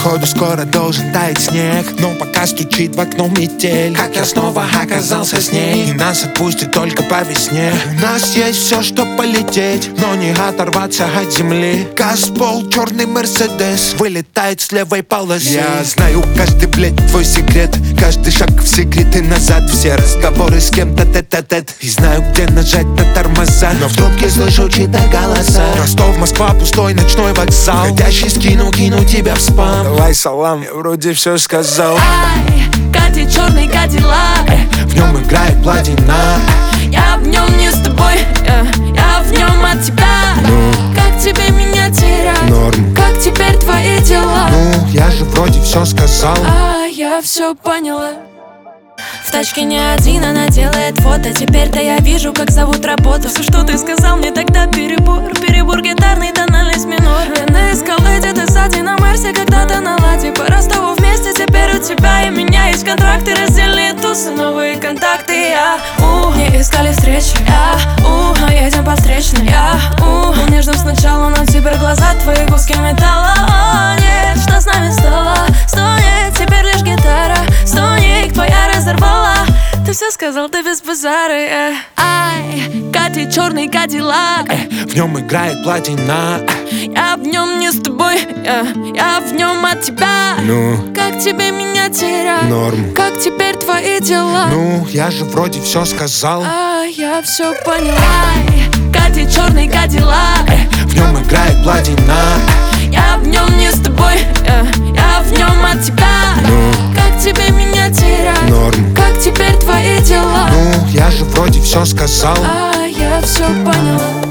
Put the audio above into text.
Походу скоро должен таять снег, но пока стучит в окно метель. Как я снова оказался с ней, и нас отпустит только по весне. У нас есть все, чтоб полететь, но не оторваться от земли. Газпол, черный Мерседес, вылетает с левой полосы. Я знаю каждый, блядь, твой секрет, каждый шаг в секрет и назад. Все разговоры с кем-то тет-а-тет, и знаю, где нажать на тормоза, но в трубке слышу чьи-то голоса. Ростов, Москва, пустой ночной вокзал. Ходящий скину тебя в спам. Давай салам, я вроде все сказал. Ай, катит черный кадиллак, в нем играет платина. я в нем не с тобой, я в нем от тебя. Как тебе меня терять? Норм. Как теперь твои дела? Ну, я же вроде все сказал. Я все поняла. В тачке не один, она делает фото. Теперь-то я вижу, как зовут работу. Все, что ты сказал мне тогда, перебор. Перебор гитарный, тональность минор. Я на эскалейте, ты сзади на Мерсе, когда-то на ладе. По Ростову вместе, теперь у тебя и меня есть контракты, раздельные тусы, новые контакты. Не искали встречи, но едем по встречной. Был нежным сначала, но теперь глаза твои куски металла. Нет, что с нами стало? Стонет, теперь лишь гитара. Стонет, твоя разорвала. Ты все сказал, ты без базара. Ай, катит черный кадиллак, в нем играет платина. я в нем не с тобой, я в нем от тебя. Ну, как тебе меня терять? Норм. Как теперь твои дела? Ну, я же вроде все сказал. Я все поняла. Ай, катит черный кадиллак, в нем играет платина. я в нем не с тобой, я в нем от тебя. Как тебе меня терять? Норм. Как теперь твои дела? Ну, я же вроде все сказал. Я все поняла.